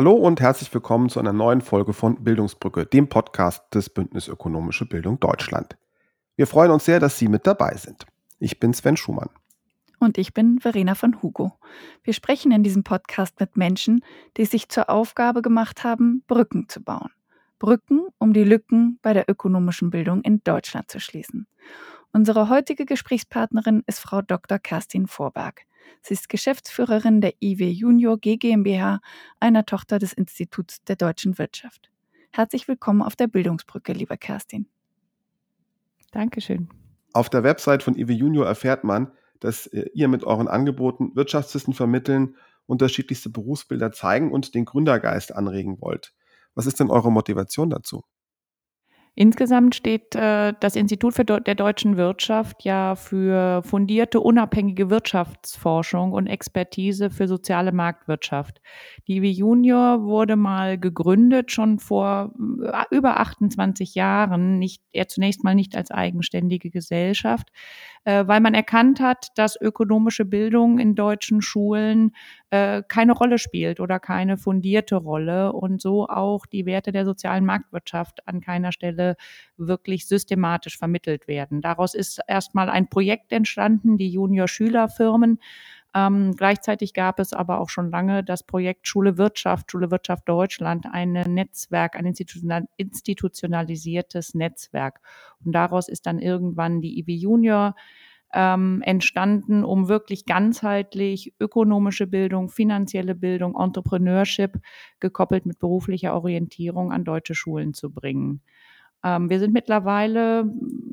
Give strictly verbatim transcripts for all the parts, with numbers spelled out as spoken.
Hallo und herzlich willkommen zu einer neuen Folge von Bildungsbrücke, dem Podcast des Bündnis Ökonomische Bildung Deutschland. Wir freuen uns sehr, dass Sie mit dabei sind. Ich bin Sven Schumann. Und ich bin Verena von Hugo. Wir sprechen in diesem Podcast mit Menschen, die sich zur Aufgabe gemacht haben, Brücken zu bauen. Brücken, um die Lücken bei der ökonomischen Bildung in Deutschland zu schließen. Unsere heutige Gesprächspartnerin ist Frau Doktor Kerstin Vorberg. Sie ist Geschäftsführerin der I W Junior G GmbH, einer Tochter des Instituts der deutschen Wirtschaft. Herzlich willkommen auf der Bildungsbrücke, liebe Kerstin. Dankeschön. Auf der Website von I W Junior erfährt man, dass ihr mit euren Angeboten Wirtschaftswissen vermitteln, unterschiedlichste Berufsbilder zeigen und den Gründergeist anregen wollt. Was ist denn eure Motivation dazu? Insgesamt steht äh, das Institut für De- der deutschen Wirtschaft ja für fundierte, unabhängige Wirtschaftsforschung und Expertise für soziale Marktwirtschaft. Die I W Junior wurde mal gegründet, schon vor äh, über achtundzwanzig Jahren, nicht, eher zunächst mal nicht als eigenständige Gesellschaft, äh, weil man erkannt hat, dass ökonomische Bildung in deutschen Schulen äh, keine Rolle spielt oder keine fundierte Rolle und so auch die Werte der sozialen Marktwirtschaft an keiner Stelle wirklich systematisch vermittelt werden. Daraus ist erstmal ein Projekt entstanden, die Junior-Schülerfirmen. Ähm, gleichzeitig gab es aber auch schon lange das Projekt Schule Wirtschaft, Schule Wirtschaft Deutschland, ein Netzwerk, ein institutionalisiertes Netzwerk. Und daraus ist dann irgendwann die I W Junior ähm, entstanden, um wirklich ganzheitlich ökonomische Bildung, finanzielle Bildung, Entrepreneurship gekoppelt mit beruflicher Orientierung an deutsche Schulen zu bringen. Ähm, wir sind mittlerweile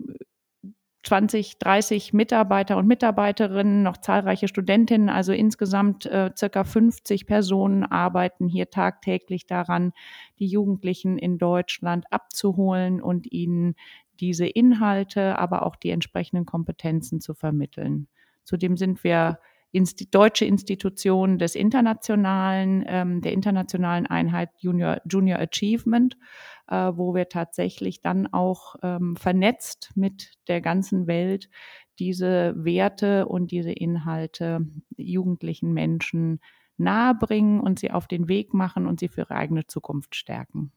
zwanzig, dreißig Mitarbeiter und Mitarbeiterinnen, noch zahlreiche Studentinnen, also insgesamt äh, circa fünfzig Personen arbeiten hier tagtäglich daran, die Jugendlichen in Deutschland abzuholen und ihnen diese Inhalte, aber auch die entsprechenden Kompetenzen zu vermitteln. Zudem sind wir Insti- deutsche Institution des internationalen, ähm, der internationalen Einheit Junior, Junior Achievement, äh, wo wir tatsächlich dann auch ähm, vernetzt mit der ganzen Welt diese Werte und diese Inhalte jugendlichen Menschen nahebringen und sie auf den Weg machen und sie für ihre eigene Zukunft stärken.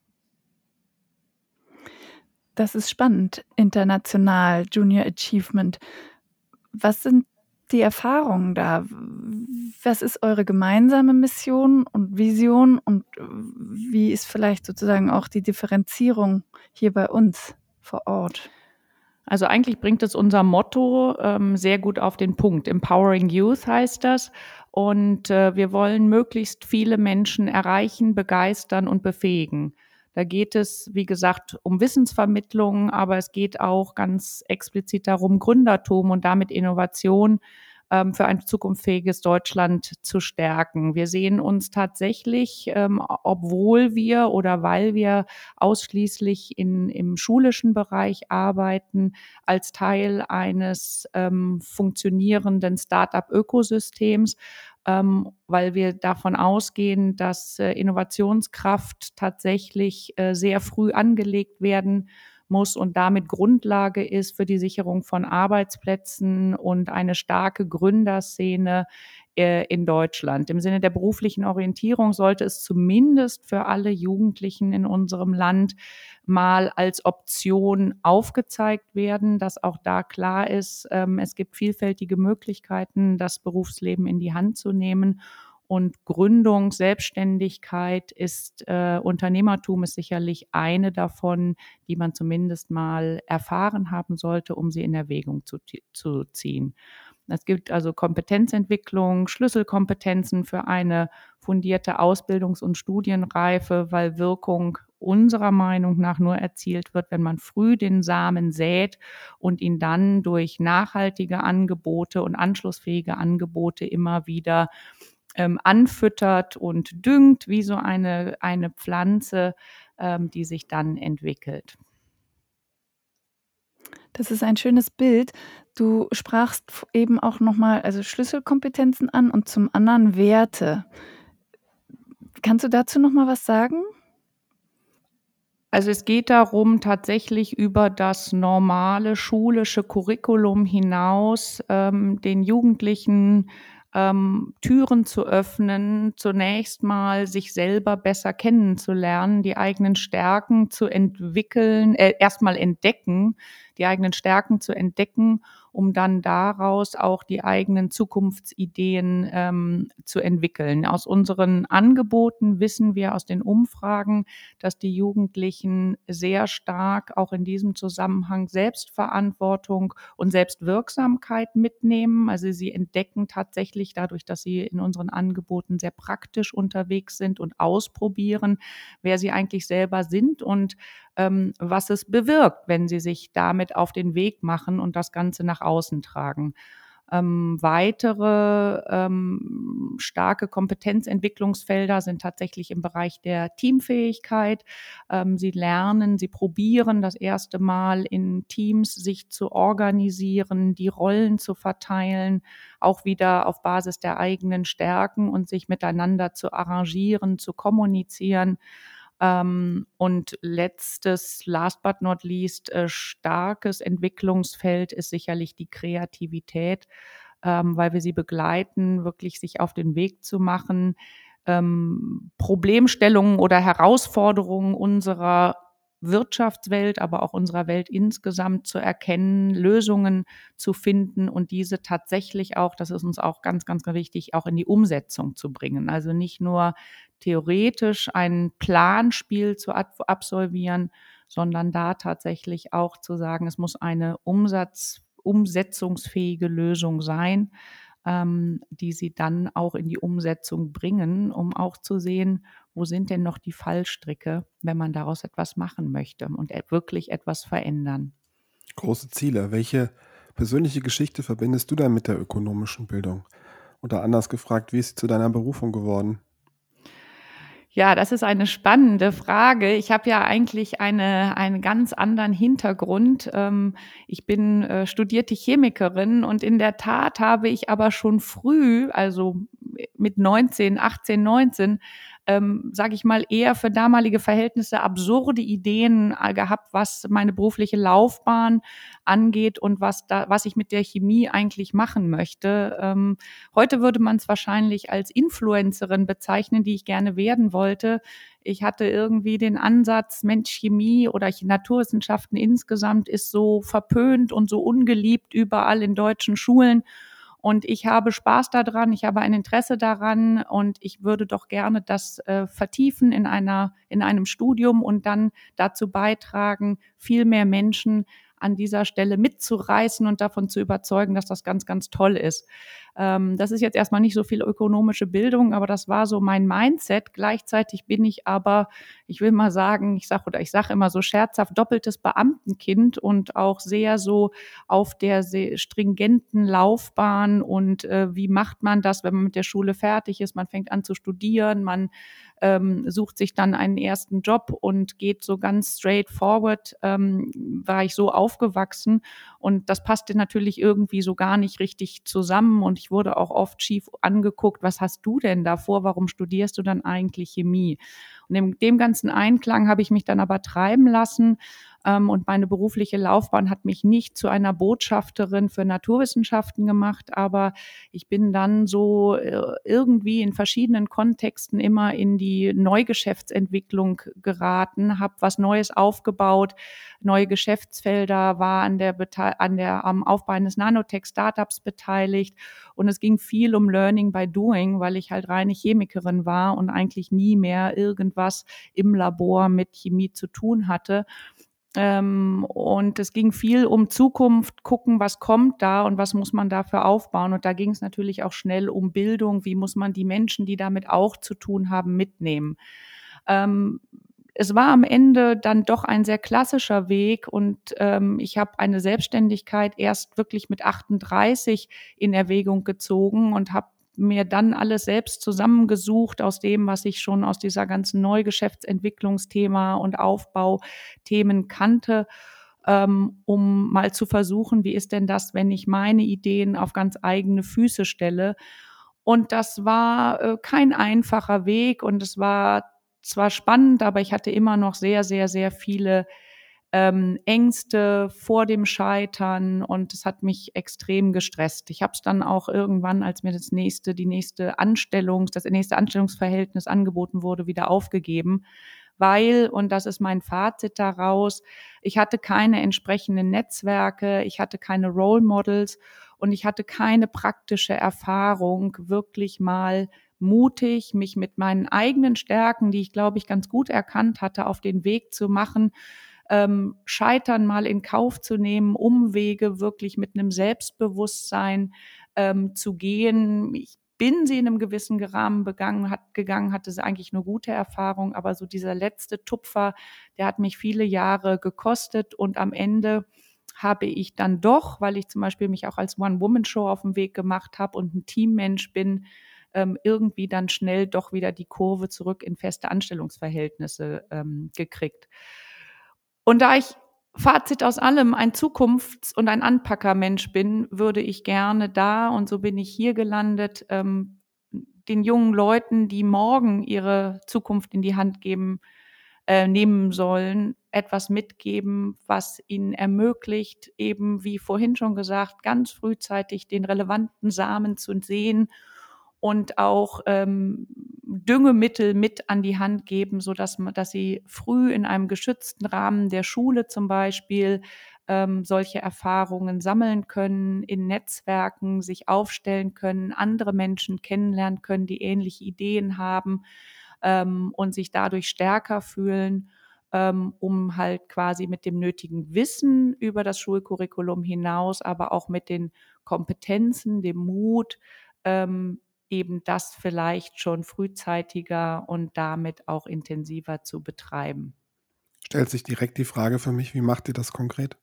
Das ist spannend, international, Junior Achievement. Was sind die Erfahrungen da? Was ist eure gemeinsame Mission und Vision und wie ist vielleicht sozusagen auch die Differenzierung hier bei uns vor Ort? Also eigentlich bringt es unser Motto ähm, sehr gut auf den Punkt. Empowering Youth heißt das. Und äh, wir wollen möglichst viele Menschen erreichen, begeistern und befähigen. Da geht es, wie gesagt, um Wissensvermittlung, aber es geht auch ganz explizit darum, Gründertum und damit Innovation ähm, für ein zukunftsfähiges Deutschland zu stärken. Wir sehen uns tatsächlich, ähm, obwohl wir oder weil wir ausschließlich in, im schulischen Bereich arbeiten, als Teil eines ähm, funktionierenden Start-up-Ökosystems, ähm, weil wir davon ausgehen, dass äh, Innovationskraft tatsächlich äh, sehr früh angelegt werden muss und damit Grundlage ist für die Sicherung von Arbeitsplätzen und eine starke Gründerszene äh, in Deutschland. Im Sinne der beruflichen Orientierung sollte es zumindest für alle Jugendlichen in unserem Land mal als Option aufgezeigt werden, dass auch da klar ist, ähm, es gibt vielfältige Möglichkeiten, das Berufsleben in die Hand zu nehmen. Und Gründung, Selbstständigkeit ist, äh, Unternehmertum ist sicherlich eine davon, die man zumindest mal erfahren haben sollte, um sie in Erwägung zu, zu ziehen. Es gibt also Kompetenzentwicklung, Schlüsselkompetenzen für eine fundierte Ausbildungs- und Studienreife, weil Wirkung unserer Meinung nach nur erzielt wird, wenn man früh den Samen sät und ihn dann durch nachhaltige Angebote und anschlussfähige Angebote immer wieder ähm, anfüttert und düngt, wie so eine, eine Pflanze, ähm, die sich dann entwickelt. Das ist ein schönes Bild. Du sprachst eben auch nochmal also Schlüsselkompetenzen an und zum anderen Werte. Kannst du dazu noch mal was sagen? Also es geht darum, tatsächlich über das normale schulische Curriculum hinaus ähm, den Jugendlichen ähm, Türen zu öffnen, zunächst mal sich selber besser kennenzulernen, die eigenen Stärken zu entwickeln, äh, erstmal entdecken, die eigenen Stärken zu entdecken, um dann daraus auch die eigenen Zukunftsideen ähm, zu entwickeln. Aus unseren Angeboten wissen wir aus den Umfragen, dass die Jugendlichen sehr stark auch in diesem Zusammenhang Selbstverantwortung und Selbstwirksamkeit mitnehmen. Also sie entdecken tatsächlich dadurch, dass sie in unseren Angeboten sehr praktisch unterwegs sind und ausprobieren, wer sie eigentlich selber sind und ähm, was es bewirkt, wenn sie sich damit auf den Weg machen und das Ganze nach außen tragen. Ähm, weitere ähm, starke Kompetenzentwicklungsfelder sind tatsächlich im Bereich der Teamfähigkeit. Ähm, sie lernen, sie probieren das erste Mal in Teams sich zu organisieren, die Rollen zu verteilen, auch wieder auf Basis der eigenen Stärken und sich miteinander zu arrangieren, zu kommunizieren. Ähm, und letztes, last but not least, äh, starkes Entwicklungsfeld ist sicherlich die Kreativität, ähm, weil wir sie begleiten, wirklich sich auf den Weg zu machen, ähm, Problemstellungen oder Herausforderungen unserer Wirtschaftswelt, aber auch unserer Welt insgesamt zu erkennen, Lösungen zu finden und diese tatsächlich auch, das ist uns auch ganz, ganz wichtig, auch in die Umsetzung zu bringen. Also nicht nur theoretisch ein Planspiel zu absolvieren, sondern da tatsächlich auch zu sagen, es muss eine Umsatz, umsetzungsfähige Lösung sein, ähm, die sie dann auch in die Umsetzung bringen, um auch zu sehen, wo sind denn noch die Fallstricke, wenn man daraus etwas machen möchte und wirklich etwas verändern. Große Ziele. Welche persönliche Geschichte verbindest du denn mit der ökonomischen Bildung? Oder anders gefragt, wie ist sie zu deiner Berufung geworden? Ja, das ist eine spannende Frage. Ich habe ja eigentlich eine einen ganz anderen Hintergrund. Ähm, ich bin, äh, studierte Chemikerin und in der Tat habe ich aber schon früh, also mit neunzehn, achtzehn, neunzehn, ähm, sage ich mal, eher für damalige Verhältnisse absurde Ideen äh, gehabt, was meine berufliche Laufbahn angeht und was da was ich mit der Chemie eigentlich machen möchte. Ähm, heute würde man es wahrscheinlich als Influencerin bezeichnen, die ich gerne werden wollte. Ich hatte irgendwie den Ansatz, Mensch, Chemie oder Naturwissenschaften insgesamt ist so verpönt und so ungeliebt überall in deutschen Schulen. Und ich habe Spaß daran, ich habe ein Interesse daran und ich würde doch gerne das äh, vertiefen in einer, in einem Studium und dann dazu beitragen, viel mehr Menschen an dieser Stelle mitzureißen und davon zu überzeugen, dass das ganz, ganz toll ist. Ähm, das ist jetzt erstmal nicht so viel ökonomische Bildung, aber das war so mein Mindset. Gleichzeitig bin ich aber, ich will mal sagen, ich sage oder ich sage immer so scherzhaft, doppeltes Beamtenkind und auch sehr so auf der sehr stringenten Laufbahn und äh, wie macht man das, wenn man mit der Schule fertig ist? Man fängt an zu studieren, man ähm, sucht sich dann einen ersten Job und geht so ganz straightforward, ähm, war ich so aufgewachsen und das passte natürlich irgendwie so gar nicht richtig zusammen und ich wurde auch oft schief angeguckt, was hast du denn da vor, warum studierst du dann eigentlich Chemie? Und in dem ganzen Einklang habe ich mich dann aber treiben lassen ähm, und meine berufliche Laufbahn hat mich nicht zu einer Botschafterin für Naturwissenschaften gemacht, aber ich bin dann so äh, irgendwie in verschiedenen Kontexten immer in die Neugeschäftsentwicklung geraten, habe was Neues aufgebaut, neue Geschäftsfelder, war an der, an der am Aufbau eines Nanotech-Startups beteiligt und es ging viel um Learning by Doing, weil ich halt reine Chemikerin war und eigentlich nie mehr irgendwas im Labor mit Chemie zu tun hatte. Ähm, und es ging viel um Zukunft, gucken, was kommt da und was muss man dafür aufbauen. Und da ging es natürlich auch schnell um Bildung, wie muss man die Menschen, die damit auch zu tun haben, mitnehmen. Ähm, es war am Ende dann doch ein sehr klassischer Weg und ähm, ich habe eine Selbstständigkeit erst wirklich mit achtunddreißig in Erwägung gezogen und habe mir dann alles selbst zusammengesucht aus dem, was ich schon aus dieser ganzen Neugeschäftsentwicklungsthema und Aufbauthemen kannte, ähm, um mal zu versuchen, wie ist denn das, wenn ich meine Ideen auf ganz eigene Füße stelle. Und das war äh, kein einfacher Weg und es war zwar spannend, aber ich hatte immer noch sehr, sehr, sehr viele ähm, Ängste vor dem Scheitern und es hat mich extrem gestresst. Ich habe es dann auch irgendwann, als mir das nächste, die nächste Anstellung, das nächste Anstellungsverhältnis angeboten wurde, wieder aufgegeben, weil, und das ist mein Fazit daraus, ich hatte keine entsprechenden Netzwerke, ich hatte keine Role Models und ich hatte keine praktische Erfahrung, wirklich mal mutig, mich mit meinen eigenen Stärken, die ich glaube ich ganz gut erkannt hatte, auf den Weg zu machen, ähm, Scheitern mal in Kauf zu nehmen, Umwege wirklich mit einem Selbstbewusstsein ähm, zu gehen. Ich bin sie in einem gewissen Rahmen begangen, hat, gegangen, hatte eigentlich eine gute Erfahrung, aber so dieser letzte Tupfer, der hat mich viele Jahre gekostet und am Ende habe ich dann doch, weil ich zum Beispiel mich auch als One-Woman-Show auf den Weg gemacht habe und ein Teammensch bin, ähm, irgendwie dann schnell doch wieder die Kurve zurück in feste Anstellungsverhältnisse ähm, gekriegt. Und da ich, Fazit aus allem, ein Zukunfts- und ein Anpackermensch bin, würde ich gerne da, und so bin ich hier gelandet, ähm, den jungen Leuten, die morgen ihre Zukunft in die Hand geben, äh, nehmen sollen, etwas mitgeben, was ihnen ermöglicht, eben wie vorhin schon gesagt, ganz frühzeitig den relevanten Samen zu sehen und auch ähm, Düngemittel mit an die Hand geben, so dass man, dass sie früh in einem geschützten Rahmen der Schule zum Beispiel ähm, solche Erfahrungen sammeln können, in Netzwerken sich aufstellen können, andere Menschen kennenlernen können, die ähnliche Ideen haben ähm, und sich dadurch stärker fühlen, ähm, um halt quasi mit dem nötigen Wissen über das Schulcurriculum hinaus, aber auch mit den Kompetenzen, dem Mut, ähm, eben das vielleicht schon frühzeitiger und damit auch intensiver zu betreiben. Stellt sich direkt die Frage für mich, wie macht ihr das konkret?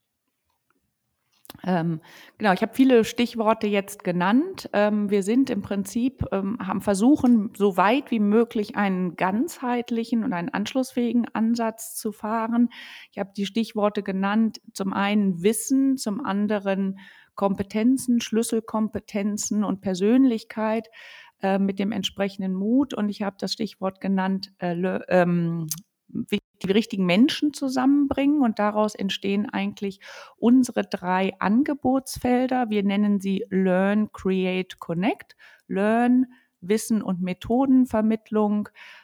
Ähm, genau, ich habe viele Stichworte jetzt genannt. Ähm, wir sind im Prinzip, ähm, haben versuchen, so weit wie möglich einen ganzheitlichen und einen anschlussfähigen Ansatz zu fahren. Ich habe die Stichworte genannt, zum einen Wissen, zum anderen Kompetenzen, Schlüsselkompetenzen und Persönlichkeit äh, mit dem entsprechenden Mut. Und ich habe das Stichwort genannt, äh, ähm, die richtigen Menschen zusammenbringen. Und daraus entstehen eigentlich unsere drei Angebotsfelder. Wir nennen sie Learn, Create, Connect. Learn, Wissen und Methodenvermittlung.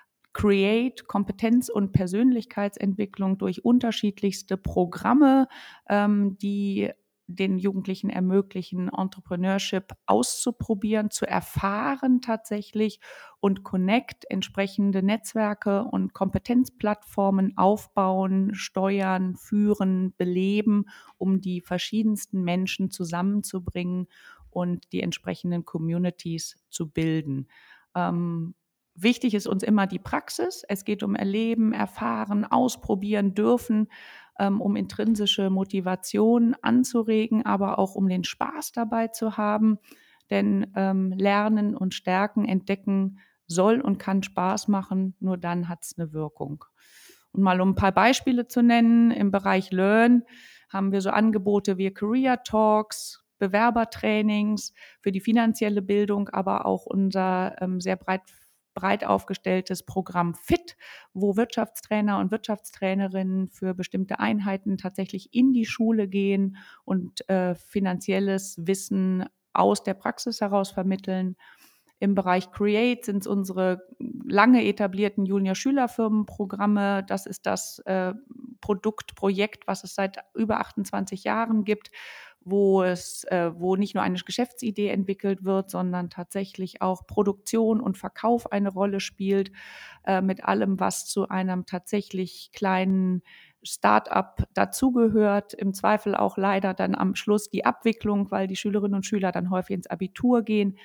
Create, Kompetenz- und Persönlichkeitsentwicklung durch unterschiedlichste Programme, ähm, die den Jugendlichen ermöglichen, Entrepreneurship auszuprobieren, zu erfahren tatsächlich und Connect, entsprechende Netzwerke und Kompetenzplattformen aufbauen, steuern, führen, beleben, um die verschiedensten Menschen zusammenzubringen und die entsprechenden Communities zu bilden. Ähm, Wichtig ist uns immer die Praxis. Es geht um Erleben, Erfahren, Ausprobieren dürfen, ähm, um intrinsische Motivation anzuregen, aber auch um den Spaß dabei zu haben. Denn ähm, Lernen und Stärken entdecken soll und kann Spaß machen, nur dann hat es eine Wirkung. Und mal um ein paar Beispiele zu nennen, im Bereich Learn haben wir so Angebote wie Career Talks, Bewerbertrainings für die finanzielle Bildung, aber auch unser ähm, sehr breit breit aufgestelltes Programm Fit, wo Wirtschaftstrainer und Wirtschaftstrainerinnen für bestimmte Einheiten tatsächlich in die Schule gehen und äh, finanzielles Wissen aus der Praxis heraus vermitteln. Im Bereich Create sind es unsere lange etablierten Junior-Schülerfirmenprogramme. Das ist das äh, Produktprojekt, was es seit über achtundzwanzig Jahren gibt, wo es, äh, wo nicht nur eine Geschäftsidee entwickelt wird, sondern tatsächlich auch Produktion und Verkauf eine Rolle spielt, äh, mit allem, was zu einem tatsächlich kleinen Start-up dazugehört. Im Zweifel auch leider dann am Schluss die Abwicklung, weil die Schülerinnen und Schüler dann häufig ins Abitur gehen.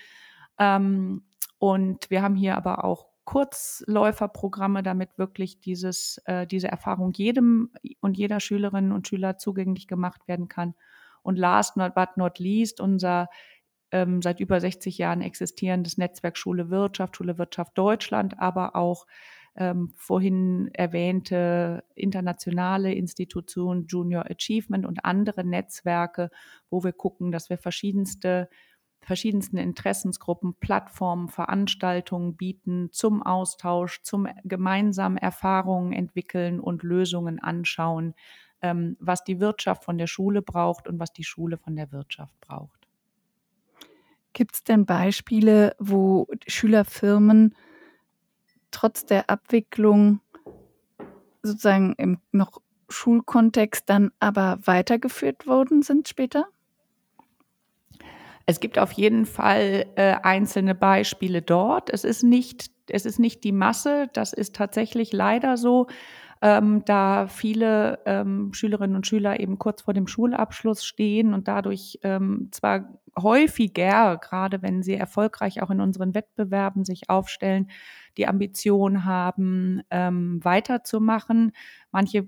Ähm, und wir haben hier aber auch Kurzläuferprogramme, damit wirklich dieses, äh, diese Erfahrung jedem und jeder Schülerin und Schüler zugänglich gemacht werden kann. Und last but not least, unser ähm, seit über sechzig Jahren existierendes Netzwerk Schule Wirtschaft, Schule Wirtschaft Deutschland, aber auch ähm, vorhin erwähnte internationale Institutionen, Junior Achievement und andere Netzwerke, wo wir gucken, dass wir verschiedenste verschiedensten Interessensgruppen, Plattformen, Veranstaltungen bieten zum Austausch, zum gemeinsamen Erfahrungen entwickeln und Lösungen anschauen, ähm, was die Wirtschaft von der Schule braucht und was die Schule von der Wirtschaft braucht. Gibt es denn Beispiele, wo Schülerfirmen trotz der Abwicklung sozusagen im noch Schulkontext dann aber weitergeführt worden sind später? Es gibt auf jeden Fall äh, einzelne Beispiele dort. Es ist nicht, es ist nicht die Masse, das ist tatsächlich leider so, ähm, da viele ähm, Schülerinnen und Schüler eben kurz vor dem Schulabschluss stehen und dadurch ähm, zwar häufiger, gerade wenn sie erfolgreich auch in unseren Wettbewerben sich aufstellen, die Ambition haben, ähm, weiterzumachen. Manche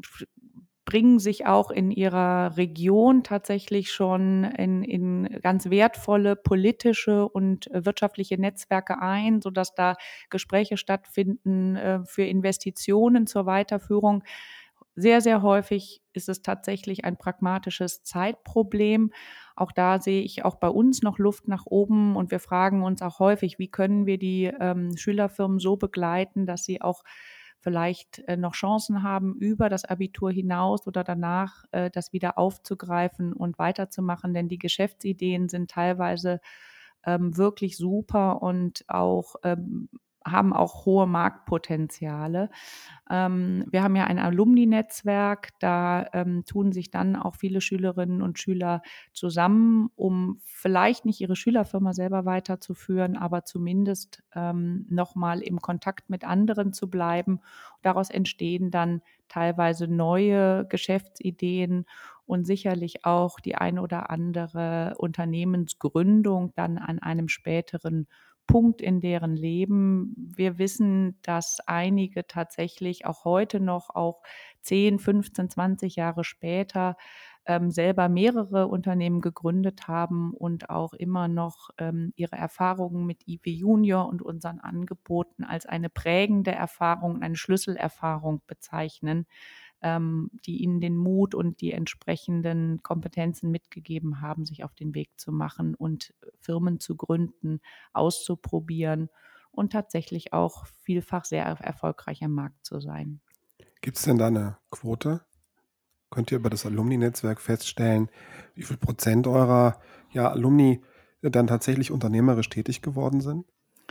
bringen sich auch in ihrer Region tatsächlich schon in, in ganz wertvolle politische und äh, wirtschaftliche Netzwerke ein, sodass da Gespräche stattfinden äh, für Investitionen zur Weiterführung. Sehr, sehr häufig ist es tatsächlich ein pragmatisches Zeitproblem. Auch da sehe ich auch bei uns noch Luft nach oben und wir fragen uns auch häufig, wie können wir die ähm, Schülerfirmen so begleiten, dass sie auch vielleicht äh, noch Chancen haben, über das Abitur hinaus oder danach äh, das wieder aufzugreifen und weiterzumachen. Denn die Geschäftsideen sind teilweise ähm, wirklich super und auch ähm, haben auch hohe Marktpotenziale. Ähm, wir haben ja ein Alumni-Netzwerk, da ähm, tun sich dann auch viele Schülerinnen und Schüler zusammen, um vielleicht nicht ihre Schülerfirma selber weiterzuführen, aber zumindest ähm, nochmal im Kontakt mit anderen zu bleiben. Daraus entstehen dann teilweise neue Geschäftsideen und sicherlich auch die ein oder andere Unternehmensgründung dann an einem späteren Punkt in deren Leben. Wir wissen, dass einige tatsächlich auch heute noch, auch zehn, fünfzehn, zwanzig Jahre später, ähm, selber mehrere Unternehmen gegründet haben und auch immer noch ähm, ihre Erfahrungen mit I W Junior und unseren Angeboten als eine prägende Erfahrung, eine Schlüsselerfahrung bezeichnen, ähm, die ihnen den Mut und die entsprechenden Kompetenzen mitgegeben haben, sich auf den Weg zu machen und Firmen zu gründen, auszuprobieren und tatsächlich auch vielfach sehr erfolgreich am Markt zu sein. Gibt es denn da eine Quote? Könnt ihr über das Alumni-Netzwerk feststellen, wie viel Prozent eurer, ja, Alumni dann tatsächlich unternehmerisch tätig geworden sind?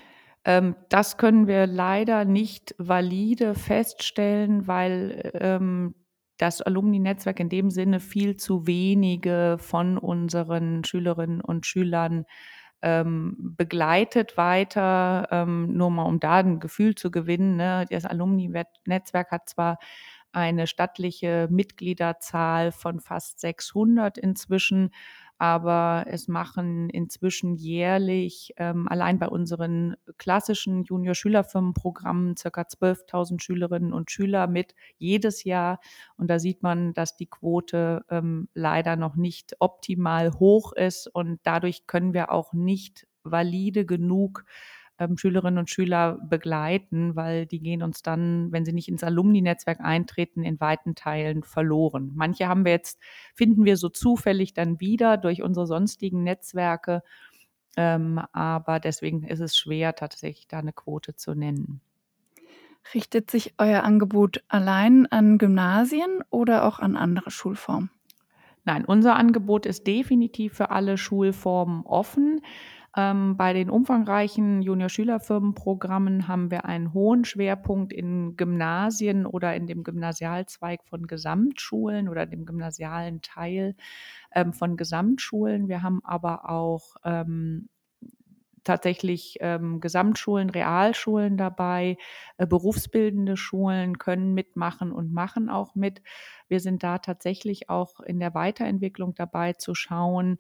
Ähm, das können wir leider nicht valide feststellen, weil ähm, das Alumni-Netzwerk in dem Sinne viel zu wenige von unseren Schülerinnen und Schülern ähm, begleitet weiter, ähm, nur mal um da ein Gefühl zu gewinnen. Ne? Das Alumni-Netzwerk hat zwar eine stattliche Mitgliederzahl von fast sechshundert inzwischen, aber es machen inzwischen jährlich ähm, allein bei unseren klassischen Junior-Schülerfirmenprogrammen circa zwölftausend Schülerinnen und Schüler mit jedes Jahr. Und da sieht man, dass die Quote ähm, leider noch nicht optimal hoch ist und dadurch können wir auch nicht valide genug ähm, Schülerinnen und Schüler begleiten, weil die gehen uns dann, wenn sie nicht ins Alumni-Netzwerk eintreten, in weiten Teilen verloren. Manche haben wir jetzt, finden wir so zufällig dann wieder durch unsere sonstigen Netzwerke, ähm, aber deswegen ist es schwer, tatsächlich da eine Quote zu nennen. Richtet sich euer Angebot allein an Gymnasien oder auch an andere Schulformen? Nein, unser Angebot ist definitiv für alle Schulformen offen. Ähm, bei den umfangreichen Junior-Schülerfirmenprogrammen haben wir einen hohen Schwerpunkt in Gymnasien oder in dem Gymnasialzweig von Gesamtschulen oder dem gymnasialen Teil ähm, von Gesamtschulen. Wir haben aber auch ähm, tatsächlich ähm, Gesamtschulen, Realschulen dabei, äh, berufsbildende Schulen können mitmachen und machen auch mit. Wir sind da tatsächlich auch in der Weiterentwicklung dabei zu schauen,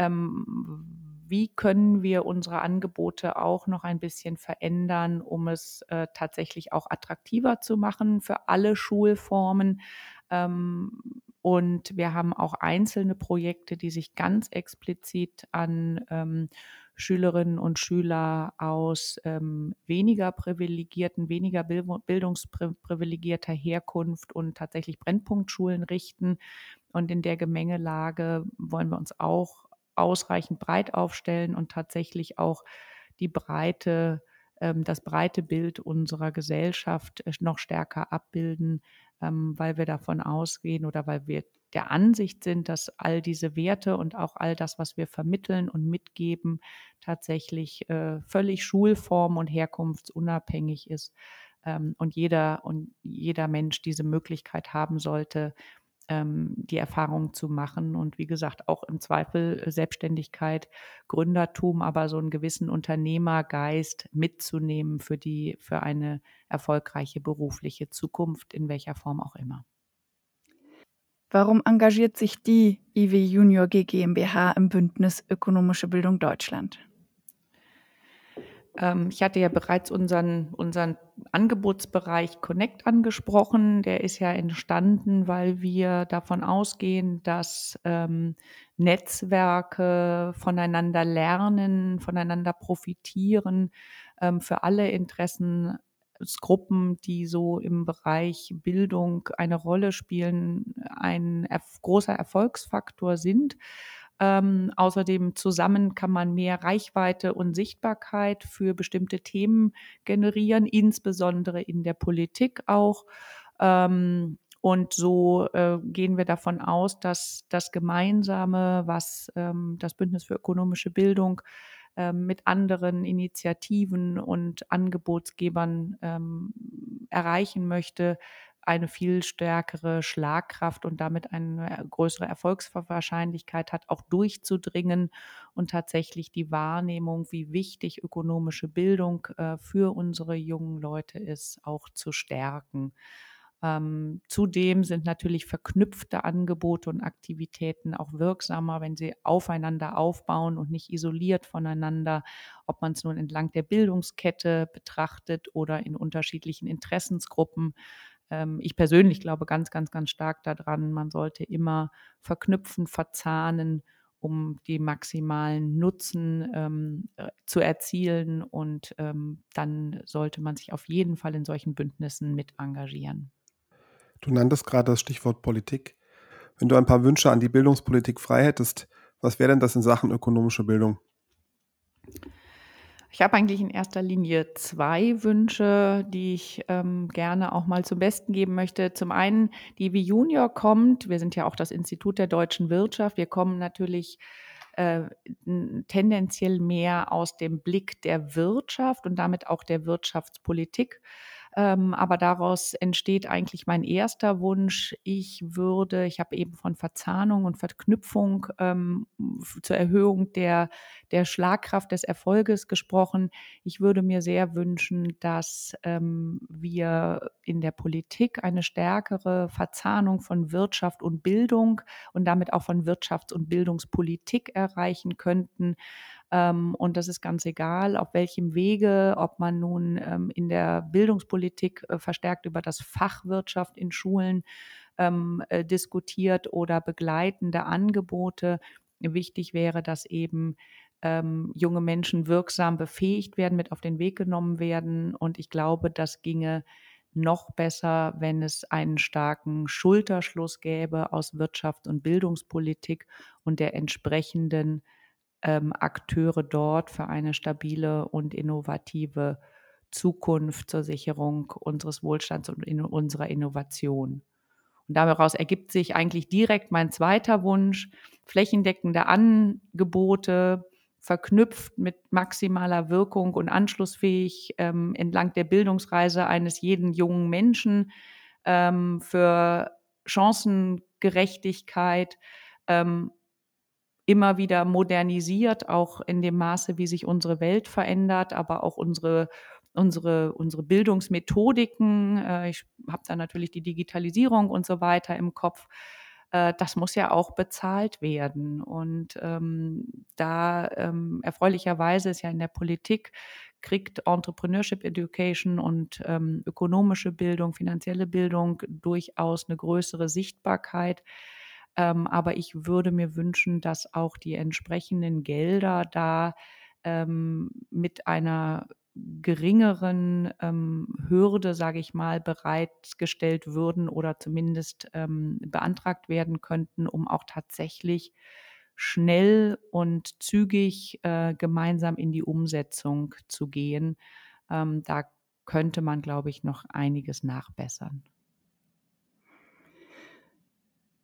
ähm, wie können wir unsere Angebote auch noch ein bisschen verändern, um es äh, tatsächlich auch attraktiver zu machen für alle Schulformen. Ähm, und wir haben auch einzelne Projekte, die sich ganz explizit an ähm, Schülerinnen und Schüler aus ähm, weniger privilegierten, weniger bildungsprivilegierter Herkunft und tatsächlich Brennpunktschulen richten. Und in der Gemengelage wollen wir uns auch ausreichend breit aufstellen und tatsächlich auch die breite, ähm, das breite Bild unserer Gesellschaft äh, noch stärker abbilden, ähm, weil wir davon ausgehen oder weil wir der Ansicht sind, dass all diese Werte und auch all das, was wir vermitteln und mitgeben, tatsächlich äh, völlig schulform- und herkunftsunabhängig ist, ähm, und jeder und jeder Mensch diese Möglichkeit haben sollte, ähm, die Erfahrung zu machen und wie gesagt, auch im Zweifel Selbstständigkeit, Gründertum, aber so einen gewissen Unternehmergeist mitzunehmen für die für eine erfolgreiche berufliche Zukunft, in welcher Form auch immer. Warum engagiert sich die I W Junior G GmbH im Bündnis Ökonomische Bildung Deutschland? Ähm, ich hatte ja bereits unseren unseren Angebotsbereich Connect angesprochen. Der ist ja entstanden, weil wir davon ausgehen, dass, ähm, Netzwerke voneinander lernen, voneinander profitieren, ähm, für alle Interessensgruppen, die so im Bereich Bildung eine Rolle spielen, ein erf großer Erfolgsfaktor sind. Ähm, außerdem zusammen kann man mehr Reichweite und Sichtbarkeit für bestimmte Themen generieren, insbesondere in der Politik auch. Ähm, und so äh, gehen wir davon aus, dass das Gemeinsame, was ähm, das Bündnis für ökonomische Bildung ähm, mit anderen Initiativen und Angebotsgebern ähm, erreichen möchte, eine viel stärkere Schlagkraft und damit eine größere Erfolgswahrscheinlichkeit hat, auch durchzudringen und tatsächlich die Wahrnehmung, wie wichtig ökonomische Bildung äh, für unsere jungen Leute ist, auch zu stärken. Ähm, zudem sind natürlich verknüpfte Angebote und Aktivitäten auch wirksamer, wenn sie aufeinander aufbauen und nicht isoliert voneinander, ob man es nun entlang der Bildungskette betrachtet oder in unterschiedlichen Interessensgruppen. Ähm, ich persönlich glaube ganz, ganz, ganz stark daran, man sollte immer verknüpfen, verzahnen, um die maximalen Nutzen ähm, äh, zu erzielen. Und ähm, dann sollte man sich auf jeden Fall in solchen Bündnissen mit engagieren. Du nanntest gerade das Stichwort Politik. Wenn du ein paar Wünsche an die Bildungspolitik frei hättest, was wäre denn das in Sachen ökonomische Bildung? Ich habe eigentlich in erster Linie zwei Wünsche, die ich ähm, gerne auch mal zum Besten geben möchte. Zum einen, die I W Junior kommt, wir sind ja auch das Institut der deutschen Wirtschaft, wir kommen natürlich äh, n- tendenziell mehr aus dem Blick der Wirtschaft und damit auch der Wirtschaftspolitik. Ähm, aber daraus entsteht eigentlich mein erster Wunsch. Ich würde, ich habe eben von Verzahnung und Verknüpfung ähm, f- zur Erhöhung der der Schlagkraft des Erfolges gesprochen. Ich würde mir sehr wünschen, dass ähm, wir in der Politik eine stärkere Verzahnung von Wirtschaft und Bildung und damit auch von Wirtschafts- und Bildungspolitik erreichen könnten. Ähm, und das ist ganz egal, auf welchem Wege, ob man nun ähm, in der Bildungspolitik äh, verstärkt über das Fach Wirtschaft in Schulen ähm, äh, diskutiert oder begleitende Angebote. Wichtig wäre, dass eben ähm, junge Menschen wirksam befähigt werden, mit auf den Weg genommen werden. Und ich glaube, das ginge noch besser, wenn es einen starken Schulterschluss gäbe aus Wirtschaft und Bildungspolitik und der entsprechenden ähm, Akteure dort für eine stabile und innovative Zukunft zur Sicherung unseres Wohlstands und in unserer Innovation. Und daraus ergibt sich eigentlich direkt mein zweiter Wunsch, flächendeckende Angebote, verknüpft mit maximaler Wirkung und anschlussfähig ähm, entlang der Bildungsreise eines jeden jungen Menschen ähm, für Chancengerechtigkeit, ähm, immer wieder modernisiert, auch in dem Maße, wie sich unsere Welt verändert, aber auch unsere unsere unsere Bildungsmethodiken. Äh, ich habe da natürlich die Digitalisierung und so weiter im Kopf. Äh, das muss ja auch bezahlt werden. Und ähm, da ähm, erfreulicherweise ist ja in der Politik kriegt Entrepreneurship Education und ähm, ökonomische Bildung, finanzielle Bildung durchaus eine größere Sichtbarkeit. Ähm, aber ich würde mir wünschen, dass auch die entsprechenden Gelder da ähm, mit einer geringeren ähm, Hürde, sage ich mal, bereitgestellt würden oder zumindest ähm, beantragt werden könnten, um auch tatsächlich schnell und zügig äh, gemeinsam in die Umsetzung zu gehen. Ähm, da könnte man, glaube ich, noch einiges nachbessern.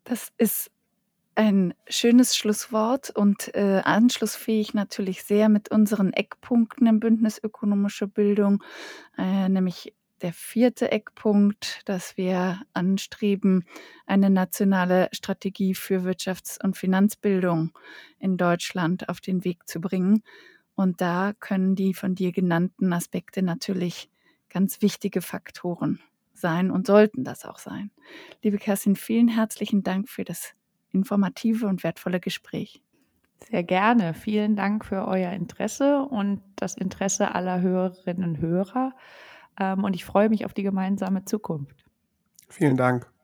Das ist ein schönes Schlusswort und äh, anschlussfähig natürlich sehr mit unseren Eckpunkten im Bündnis Ökonomische Bildung, äh, nämlich der vierte Eckpunkt, dass wir anstreben, eine nationale Strategie für Wirtschafts- und Finanzbildung in Deutschland auf den Weg zu bringen. Und da können die von dir genannten Aspekte natürlich ganz wichtige Faktoren sein und sollten das auch sein. Liebe Kerstin, vielen herzlichen Dank für das informative und wertvolle Gespräch. Sehr gerne. Vielen Dank für euer Interesse und das Interesse aller Hörerinnen und Hörer. Ähm, und ich freue mich auf die gemeinsame Zukunft. Vielen Dank.